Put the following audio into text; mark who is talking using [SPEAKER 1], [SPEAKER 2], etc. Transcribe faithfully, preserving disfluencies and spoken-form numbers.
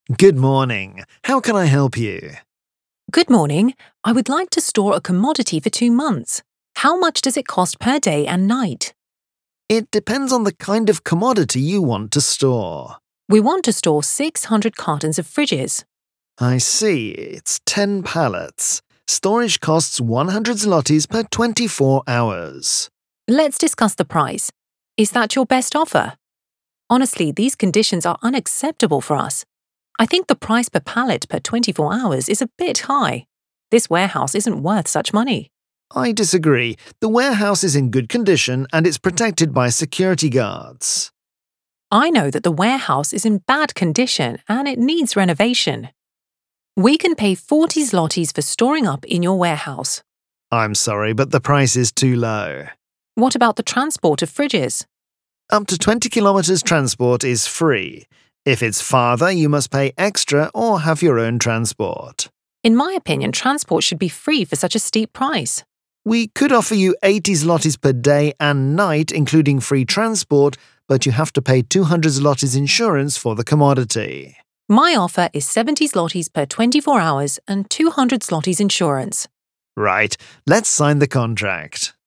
[SPEAKER 1] Good morning. How can I help you?
[SPEAKER 2] Good morning. I would like to store a commodity for two months. How much does it cost per day and night?
[SPEAKER 1] It depends on the kind of commodity you want to store.
[SPEAKER 2] We want to store six hundred cartons of fridges.
[SPEAKER 1] I see. It's ten pallets. Storage costs one hundred zlotys per twenty-four hours.
[SPEAKER 2] Let's discuss the price. Is that your best offer? Honestly, these conditions are unacceptable for us. I think the price per pallet per twenty-four hours is a bit high. This warehouse isn't worth such money.
[SPEAKER 1] I disagree. The warehouse is in good condition and it's protected by security guards.
[SPEAKER 2] I know that the warehouse is in bad condition and it needs renovation. We can pay forty zlotys for storing up in your warehouse.
[SPEAKER 1] I'm sorry, but the price is too low.
[SPEAKER 2] What about the transport of fridges?
[SPEAKER 1] Up to twenty kilometers transport is free. If it's farther, you must pay extra or have your own transport.
[SPEAKER 2] In my opinion, transport should be free for such a steep price.
[SPEAKER 1] We could offer you eighty zlotys per day and night, including free transport, but you have to pay two hundred zlotys insurance for the commodity.
[SPEAKER 2] My offer is seventy zlotys per twenty-four hours and two hundred zlotys insurance.
[SPEAKER 1] Right, let's sign the contract.